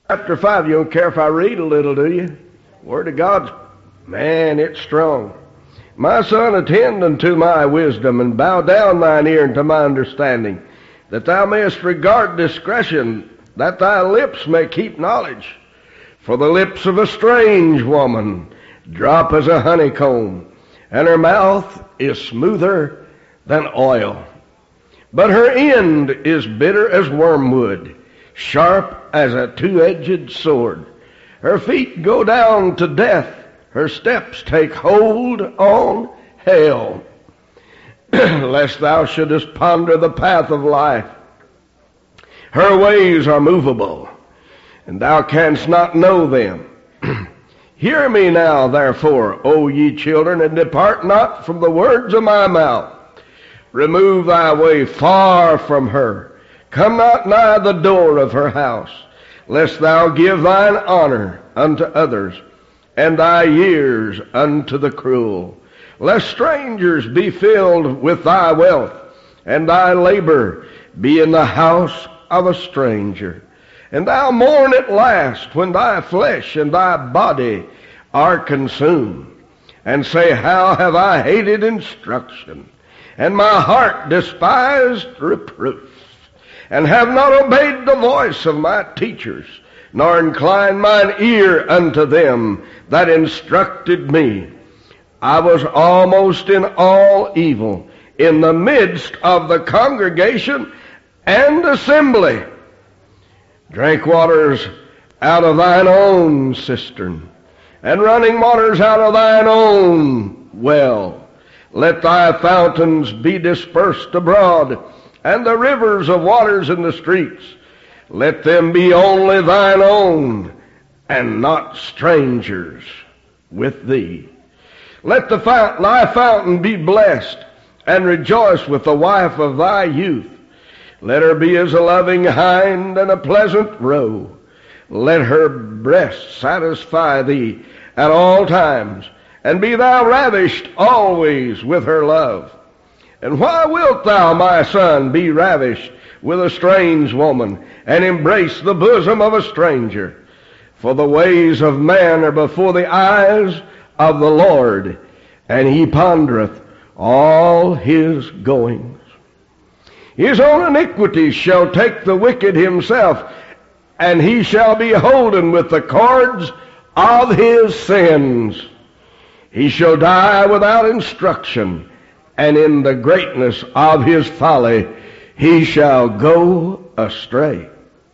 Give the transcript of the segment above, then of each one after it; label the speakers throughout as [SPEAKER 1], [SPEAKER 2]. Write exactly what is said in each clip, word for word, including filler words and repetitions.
[SPEAKER 1] Chapter five, you don't care if I read a little, do you? Word of God's, man, it's strong. My son, attend unto my wisdom, and bow down thine ear unto my understanding, that thou mayest regard discretion, that thy lips may keep knowledge. For the lips of a strange woman drop as a honeycomb, and her mouth is smoother than oil. But her end is bitter as wormwood, sharp as a two-edged sword. Her feet go down to death, her steps take hold on hell. Lest thou shouldest ponder the path of life. Her ways are movable, and thou canst not know them. Hear me now, therefore, O ye children, and depart not from the words of my mouth. Remove thy way far from her. Come not nigh the door of her house, lest thou give thine honor unto others, and thy years unto the cruel. Lest strangers be filled with thy wealth, and thy labor be in the house of a stranger. And thou mourn at last when thy flesh and thy body are consumed, and say, how have I hated instruction, and my heart despised reproof, and have not obeyed the voice of my teachers, nor inclined mine ear unto them that instructed me. I was almost in all evil in the midst of the congregation and assembly. Drink waters out of thine own cistern, and running waters out of thine own well. Let thy fountains be dispersed abroad, and the rivers of waters in the streets. Let them be only thine own, and not strangers with thee. Let the fount, thy fountain be blessed, and rejoice with the wife of thy youth. Let her be as a loving hind and a pleasant roe. Let her breast satisfy thee at all times, and be thou ravished always with her love. And why wilt thou, my son, be ravished with a strange woman, and embrace the bosom of a stranger? For the ways of man are before the eyes of the Lord, and he pondereth all his goings. His own iniquities shall take the wicked himself, and he shall be holden with the cords of his sins. He shall die without instruction, and in the greatness of his folly he shall go astray.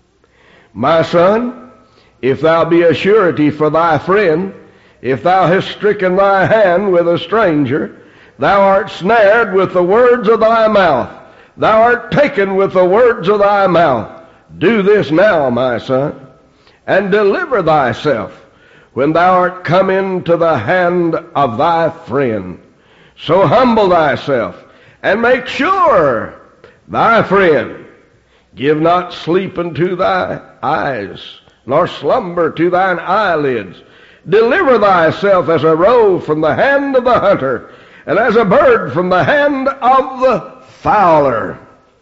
[SPEAKER 1] My son, if thou be a surety for thy friend, if thou hast stricken thy hand with a stranger, thou art snared with the words of thy mouth. Thou art taken with the words of thy mouth. Do this now, my son, and deliver thyself when thou art come into the hand of thy friend. So humble thyself, and make sure thy friend. Give not sleep unto thy eyes, nor slumber to thine eyelids. Deliver thyself as a roe from the hand of the hunter, and as a bird from the hand of the fowler.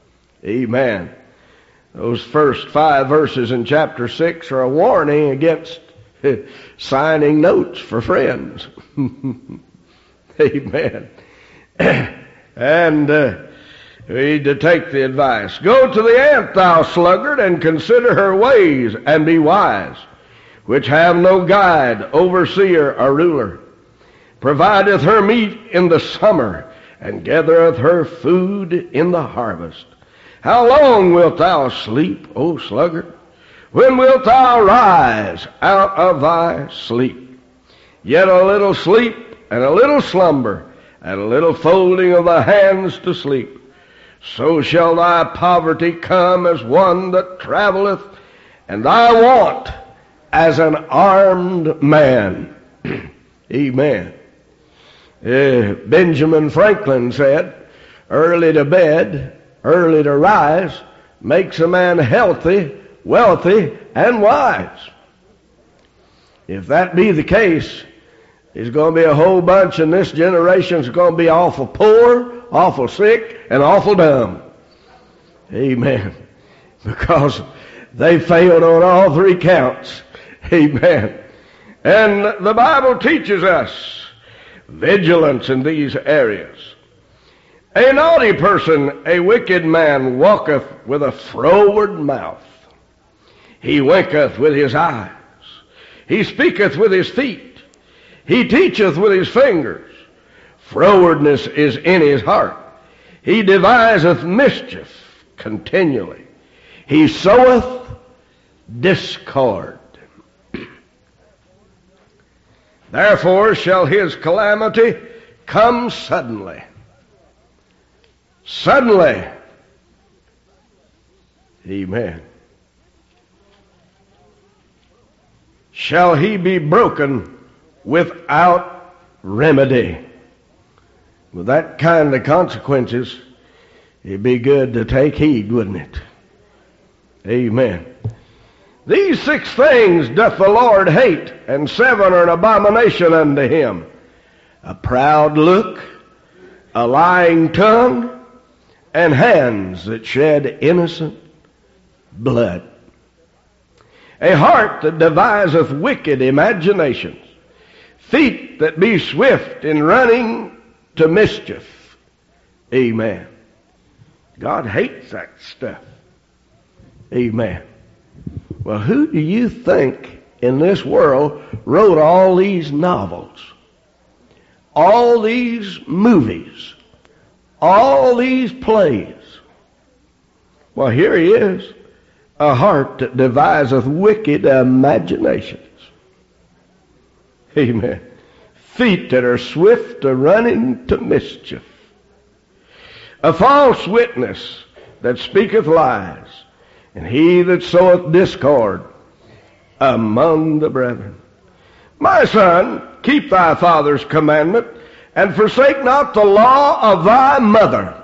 [SPEAKER 1] Amen. Those first five verses in chapter six are a warning against signing notes for friends. Amen. And uh, we need to take the advice. Go to the ant, thou sluggard, and consider her ways, and be wise, which have no guide, overseer, or ruler. Provideth her meat in the summer, and gathereth her food in the harvest. How long wilt thou sleep, O sluggard? When wilt thou rise out of thy sleep? Yet a little sleep, and a little slumber, and a little folding of the hands to sleep. So shall thy poverty come as one that traveleth, and thy want as an armed man. Amen. Uh, Benjamin Franklin said, early to bed, early to rise, makes a man healthy, wealthy, and wise. If that be the case, there's going to be a whole bunch in this generation that's going to be awful poor, awful sick, and awful dumb. Amen. Because They failed on all three counts. Amen. And the Bible teaches us vigilance in these areas. A naughty person, a wicked man, walketh with a froward mouth. He winketh with his eyes. He speaketh with his feet. He teacheth with his fingers. Frowardness is in his heart. He deviseth mischief continually. He soweth discord. Therefore shall his calamity come suddenly. Suddenly. Amen. Shall he be broken without remedy. With that kind of consequences, it'd be good to take heed, wouldn't it? Amen. These six things doth the Lord hate, and seven are an abomination unto him: a proud look, a lying tongue, and hands that shed innocent blood. A heart that deviseth wicked imaginations, feet that be swift in running to mischief. Amen. God hates that stuff. Amen. Well, who do you think in this world wrote all these novels, all these movies, all these plays? Well, here he is, a heart that deviseth wicked imaginations. Amen. Feet that are swift to running to mischief. A false witness that speaketh lies, and he that soweth discord among the brethren. My son, keep thy father's commandment, and forsake not the law of thy mother.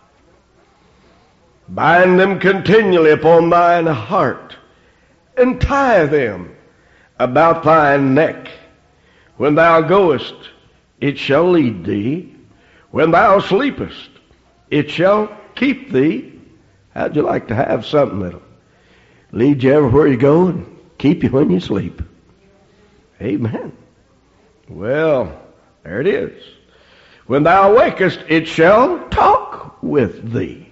[SPEAKER 1] Bind them continually upon thine heart, and tie them about thy neck. When thou goest, it shall lead thee. When thou sleepest, it shall keep thee. How'd you like to have something that'll lead you everywhere you go and keep you when you sleep? Amen. Well, there it is. When thou awakest, it shall talk with thee.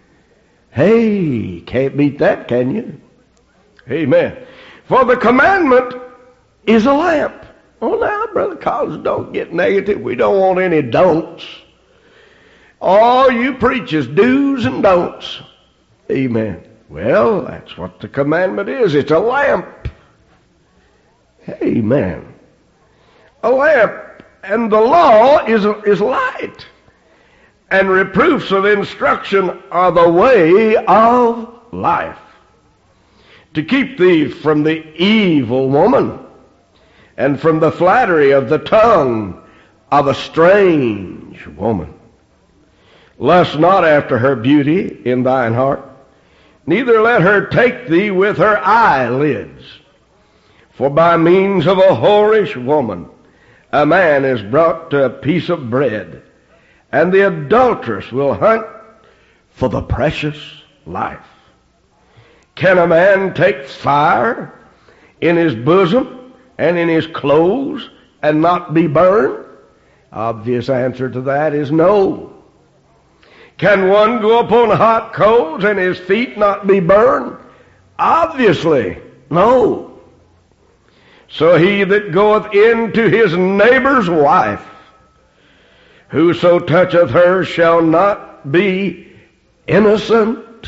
[SPEAKER 1] Hey, can't beat that, can you? Amen. For the commandment is a lamp. Oh, now, Brother Collins, don't get negative. We don't want any don'ts. All you preach is do's and don'ts. Amen. Well, that's what the commandment is. It's a lamp. Amen. A lamp. And the law is, is light. And reproofs of instruction are the way of life, to keep thee from the evil woman, and from the flattery of the tongue of a strange woman. Lust not after her beauty in thine heart, neither let her take thee with her eyelids. For by means of a whorish woman a man is brought to a piece of bread, and the adulteress will hunt for the precious life. Can a man take fire in his bosom and in his clothes and not be burned? Obvious answer to that is no. Can one go upon hot coals and his feet not be burned? Obviously, no. So he that goeth into his neighbor's wife, whoso toucheth her shall not be innocent.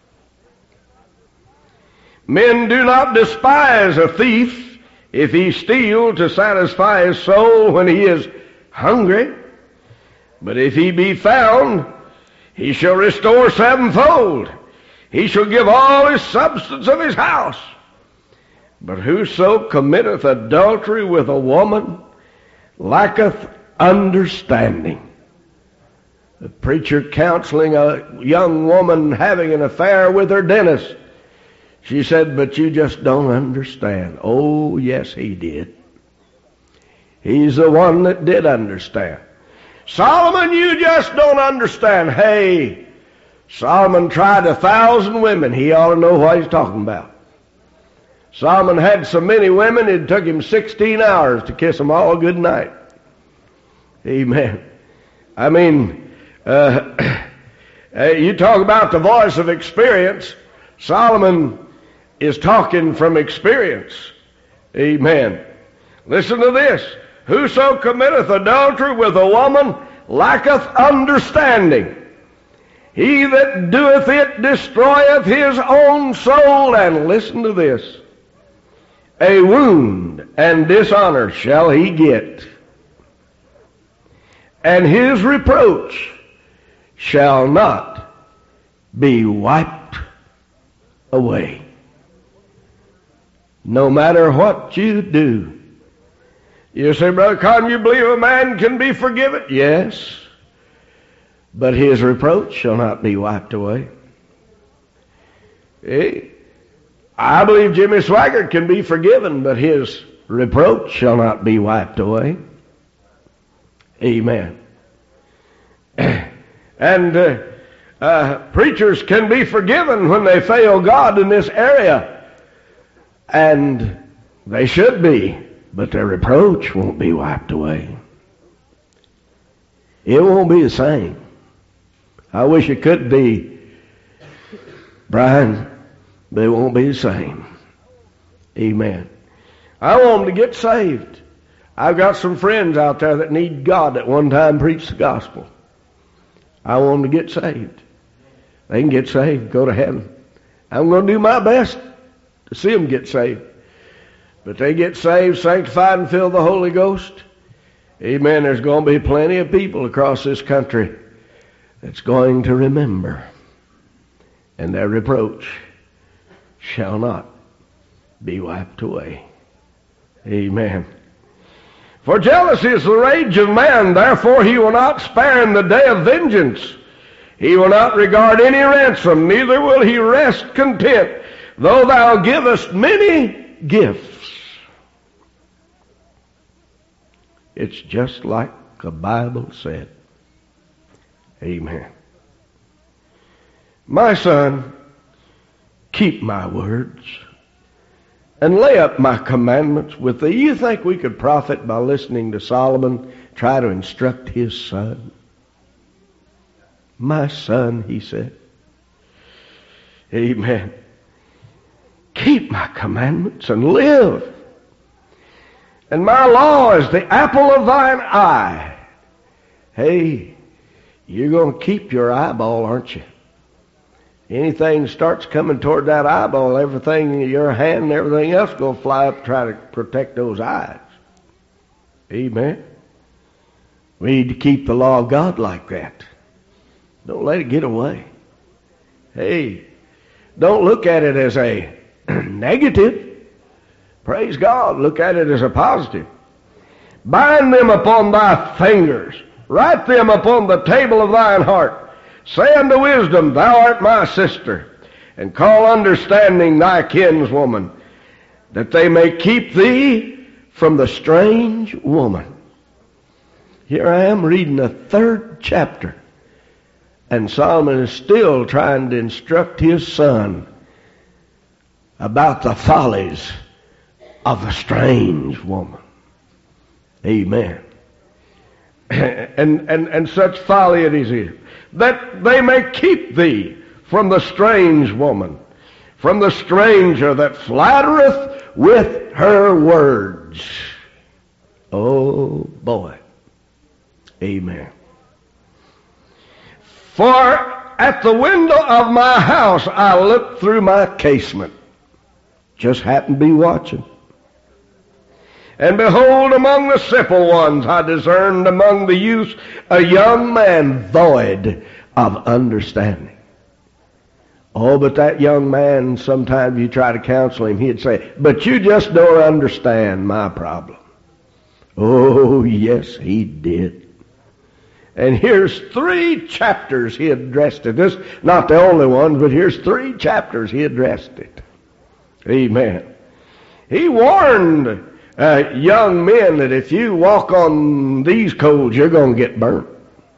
[SPEAKER 1] Men do not despise a thief if he steal to satisfy his soul when he is hungry. But if he be found, he shall restore sevenfold. He shall give all his substance of his house. But whoso committeth adultery with a woman lacketh understanding. The preacher counseling a young woman having an affair with her dentist. She said, but you just don't understand. Oh, yes, he did. He's the one that did understand. Solomon, you just don't understand. Hey, Solomon tried a thousand women. He ought to know what he's talking about. Solomon had so many women, it took him sixteen hours to kiss them all good night. Amen. I mean, uh, you talk about the voice of experience. Solomon is talking from experience. Amen. Listen to this. Whoso committeth adultery with a woman lacketh understanding. He that doeth it destroyeth his own soul. And listen to this. A wound and dishonor shall he get, and his reproach shall not be wiped away. No matter what you do. You say, Brother Cotton, you believe a man can be forgiven? Yes, but his reproach shall not be wiped away. Hey, I believe Jimmy Swaggart can be forgiven, but his reproach shall not be wiped away. Amen. And uh, uh, preachers can be forgiven when they fail God in this area. And they should be, but their reproach won't be wiped away. It won't be the same. I wish it could be, Brian, but it won't be the same. Amen. I want them to get saved. I've got some friends out there that need God that one time preached the gospel. I want them to get saved. They can get saved, go to heaven. I'm going to do my best to see them get saved. But they get saved, sanctified, and filled with the Holy Ghost. Amen. There's going to be plenty of people across this country that's going to remember. And their reproach shall not be wiped away. Amen. For jealousy is the rage of man, therefore he will not spare in the day of vengeance. He will not regard any ransom, neither will he rest content, though thou givest many gifts. It's just like the Bible said. Amen. My son, keep my words and lay up my commandments with thee. You think we could profit by listening to Solomon try to instruct his son? My son, he said. Amen. Keep my commandments and live. And my law is the apple of thine eye. Hey, you're going to keep your eyeball, aren't you? Anything starts coming toward that eyeball, everything in your hand and everything else going to fly up and try to protect those eyes. Amen. We need to keep the law of God like that. Don't let it get away. Hey, don't look at it as a negative. Praise God. Look at it as a positive. Bind them upon thy fingers. Write them upon the table of thine heart. Say unto wisdom, thou art my sister, and call understanding thy kinswoman, that they may keep thee from the strange woman. Here I am reading the third chapter, and Solomon is still trying to instruct his son about the follies of a strange woman. Amen. And, and, and such folly it is, that they may keep thee from the strange woman, from the stranger that flattereth with her words. Oh, boy. Amen. For at the window of my house I looked through my casement. Just happened to be watching. And behold, among the simple ones I discerned among the youths a young man void of understanding. Oh, but that young man, sometimes you try to counsel him, he'd say, but you just don't understand my problem. Oh, yes, he did. And here's three chapters he addressed it. This not the only one, but here's three chapters he addressed it. Amen. He warned Uh, young men that if you walk on these coals, you're going to get burnt.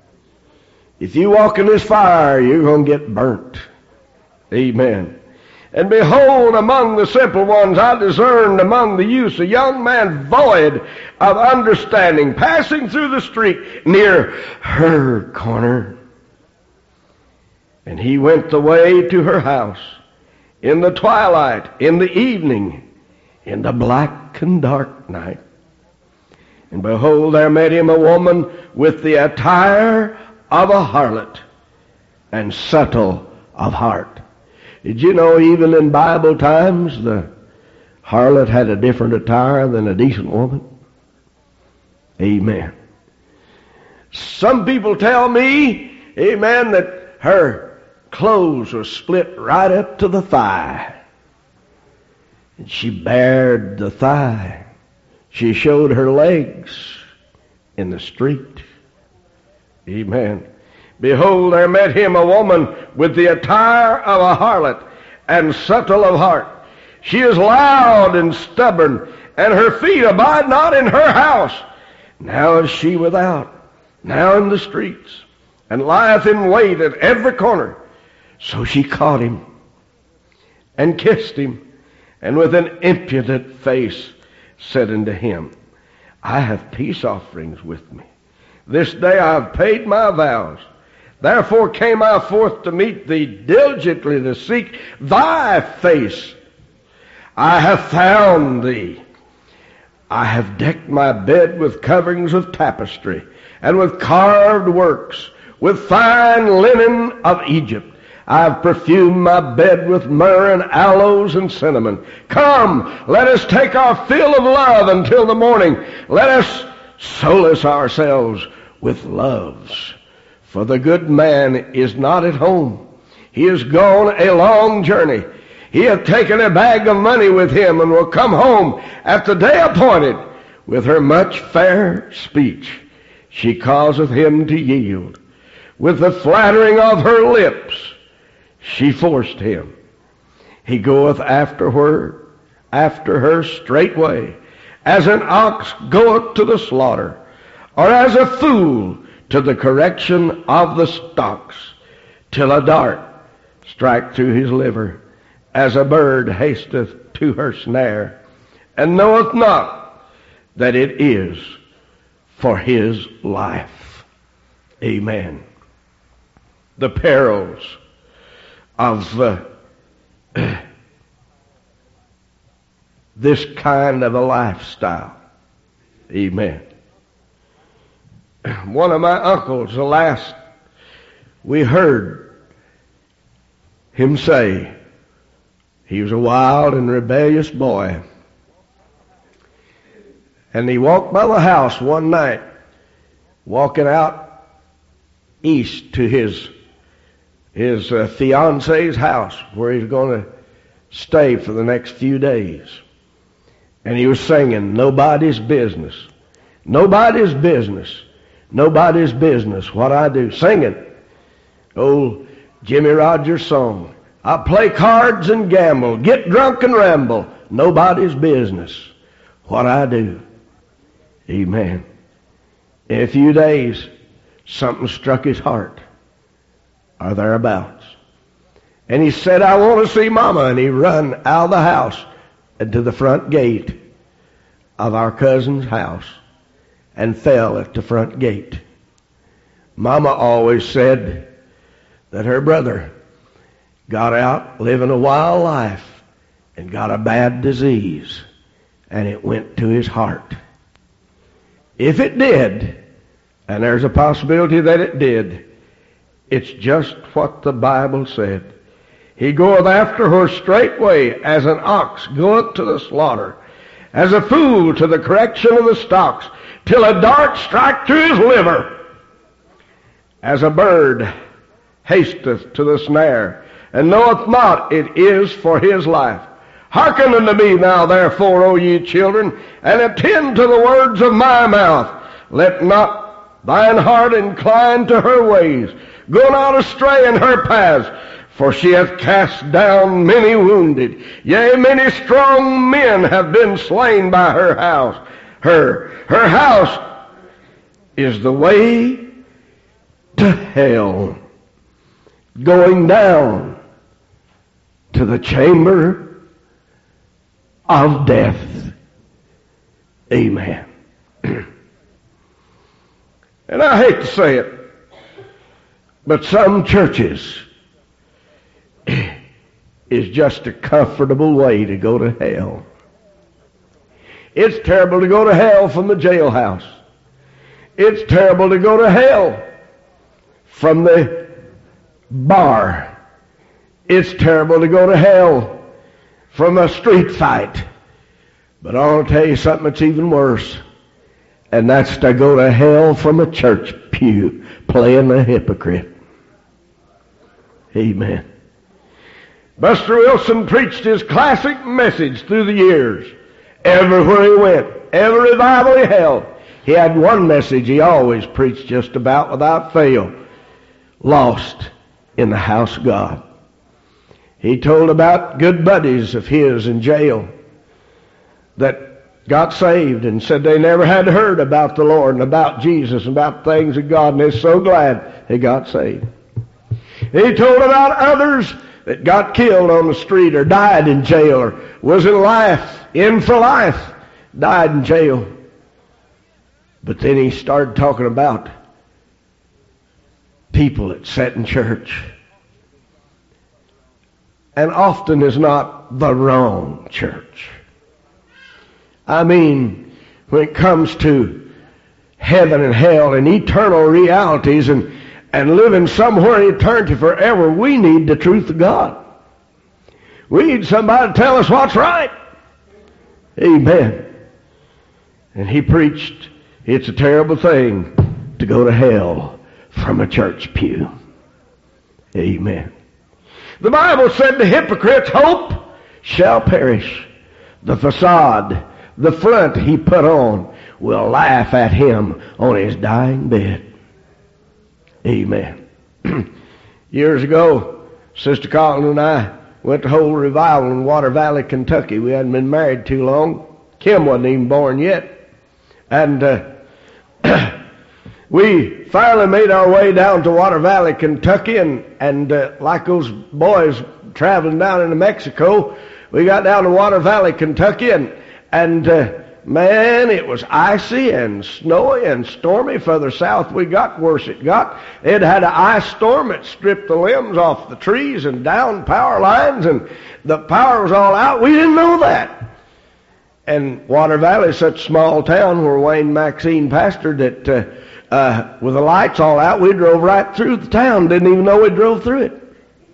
[SPEAKER 1] If you walk in this fire, you're going to get burnt. Amen. And behold, among the simple ones I discerned among the youths a young man void of understanding, passing through the street near her corner. And he went the way to her house in the twilight, in the evening, in the black and dark night. And behold, there met him a woman with the attire of a harlot and subtle of heart. Did you know even in Bible times the harlot had a different attire than a decent woman? Amen. Some people tell me, amen, that her clothes were split right up to the thigh. And she bared the thigh. She showed her legs in the street. Amen. Behold, there met him a woman with the attire of a harlot and subtle of heart. She is loud and stubborn, and her feet abide not in her house. Now is she without, now in the streets, and lieth in wait at every corner. So she caught him and kissed him, and with an impudent face said unto him, I have peace offerings with me. This day I have paid my vows. Therefore came I forth to meet thee, diligently to seek thy face. I have found thee. I have decked my bed with coverings of tapestry, and with carved works, with fine linen of Egypt. I have perfumed my bed with myrrh and aloes and cinnamon. Come, let us take our fill of love until the morning. Let us solace ourselves with loves. For the good man is not at home. He is gone a long journey. He hath taken a bag of money with him, and will come home at the day appointed. With her much fair speech she causeth him to yield. With the flattering of her lips she forced him. He goeth after her, after her straightway, as an ox goeth to the slaughter, or as a fool to the correction of the stocks, till a dart strike through his liver, as a bird hasteth to her snare, and knoweth not that it is for his life. Amen. The perils of uh, this kind of a lifestyle. Amen. One of my uncles, the last we heard him say, he was a wild and rebellious boy. And he walked by the house one night, walking out east to his his uh, fiancee's house, where he's going to stay for the next few days. And he was singing, nobody's business. Nobody's business. Nobody's business what I do. Singing old Jimmy Rogers song. I play cards and gamble, get drunk and ramble. Nobody's business what I do. Amen. In a few days, something struck his heart, or thereabouts. And he said, I want to see Mama. And he run out of the house and to the front gate of our cousin's house and fell at the front gate. Mama always said that her brother got out living a wild life and got a bad disease, and it went to his heart. If it did, and there's a possibility that it did, it's just what the Bible said. He goeth after her straightway, as an ox goeth to the slaughter, as a fool to the correction of the stocks, till a dart strike through his liver, as a bird hasteth to the snare, and knoweth not it is for his life. Hearken unto me now, therefore, O ye children, and attend to the words of my mouth. Let not thine heart incline to her ways. Go not astray in her paths, for she hath cast down many wounded. Yea, many strong men have been slain by her house. Her, her house is the way to hell, going down to the chamber of death. Amen. And I hate to say it, but some churches is just a comfortable way to go to hell. It's terrible to go to hell from the jailhouse. It's terrible to go to hell from the bar. It's terrible to go to hell from a street fight. But I'll tell you something that's even worse, and that's to go to hell from a church pew playing the hypocrite. Amen. Buster Wilson preached his classic message through the years. Everywhere he went, every revival he held, he had one message he always preached just about without fail. Lost in the house of God. He told about good buddies of his in jail that got saved and said they never had heard about the Lord and about Jesus and about things of God, and they're so glad they got saved. He told about others that got killed on the street or died in jail or was in life, in for life, died in jail. But then he started talking about people that sat in church. And often is not the wrong church. I mean, when it comes to heaven and hell and eternal realities and, and living somewhere in eternity forever, we need the truth of God. We need somebody to tell us what's right. Amen. And he preached, it's a terrible thing to go to hell from a church pew. Amen. The Bible said the hypocrite's hope shall perish. The facade, the front he put on, will laugh at him on his dying bed. Amen. Years ago, Sister Colin and I went to hold a revival in Water Valley, Kentucky. We hadn't been married too long. Kim wasn't even born yet. And uh, we finally made our way down to Water Valley, Kentucky, and, and uh, like those boys traveling down into Mexico, we got down to Water Valley, Kentucky, and, and uh, man, it was icy and snowy and stormy. Further south we got, worse it got. It had an ice storm that stripped the limbs off the trees and down power lines, and the power was all out. We didn't know that. And Water Valley is such a small town where Wayne Maxine pastored that uh, uh, with the lights all out, we drove right through the town. Didn't even know we drove through it.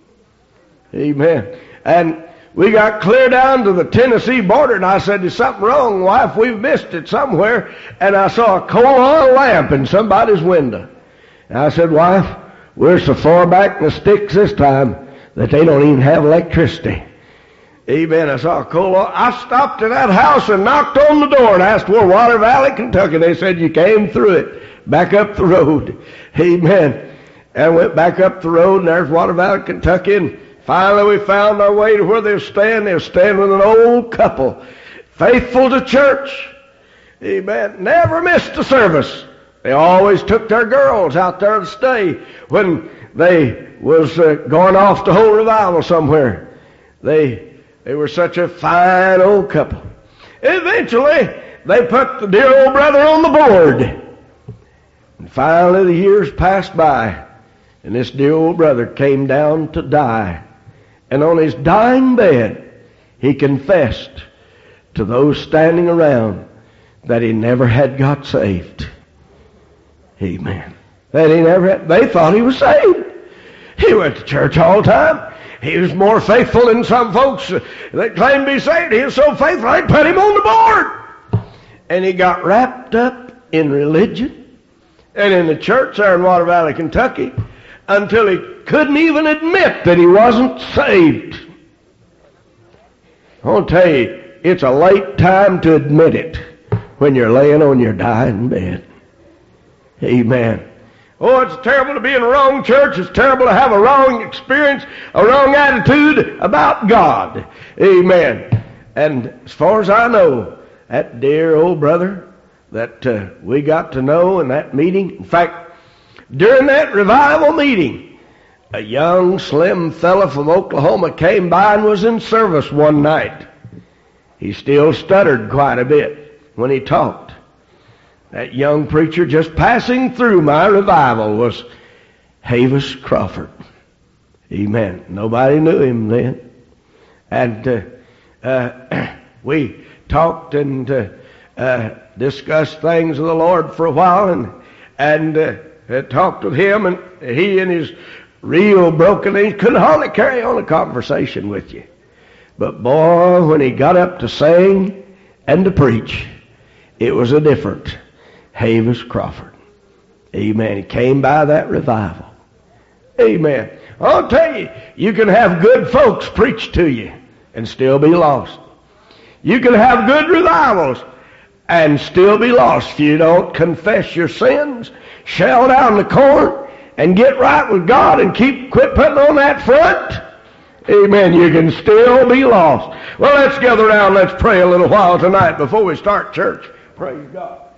[SPEAKER 1] Amen. And we got clear down to the Tennessee border, and I said, there's something wrong, wife. We've missed it somewhere. And I saw a coal oil lamp in somebody's window. And I said, wife, we're so far back in the sticks this time that they don't even have electricity. Amen. I saw a coal oil. I stopped at that house and knocked on the door and asked, where Water Valley, Kentucky? They said, you came through it, back up the road. Amen. And went back up the road, and there's Water Valley, Kentucky, and finally we found our way to where they were staying. They were staying with an old couple, faithful to church. Amen. Never missed a service. They always took their girls out there to stay when they was uh, going off to hold revival somewhere. They they were such a fine old couple. Eventually, they put the dear old brother on the board. And finally, the years passed by, and this dear old brother came down to die. And on his dying bed, he confessed to those standing around that he never had got saved. Amen. That he never had, they thought he was saved. He went to church all the time. He was more faithful than some folks that claimed to be saved. He was so faithful, they put him on the board. And he got wrapped up in religion and in the church there in Water Valley, Kentucky, until he couldn't even admit that he wasn't saved. I want to tell you, it's a late time to admit it when you're laying on your dying bed. Amen. Oh, it's terrible to be in a wrong church. It's terrible to have a wrong experience, a wrong attitude about God. Amen. And as far as I know, that dear old brother that uh, we got to know in that meeting, in fact, during that revival meeting, A young, slim fella from Oklahoma came by and was in service one night. He still stuttered quite a bit when he talked. That young preacher just passing through my revival was Havis Crawford. Amen. Nobody knew him then. And uh, uh, we talked and uh, uh, discussed things of the Lord for a while, and and uh, talked with him, and he and his real broken, he couldn't hardly carry on a conversation with you. But boy, when he got up to sing and to preach, it was a different Havis Crawford. Amen. He came by that revival. Amen. I'll tell you, you can have good folks preach to you and still be lost. You can have good revivals and still be lost if you don't confess your sins, shout down the corn, and get right with God and keep quit putting on that front. Amen. You can still be lost. Well, let's gather around. Let's pray a little while tonight before we start church. Praise God.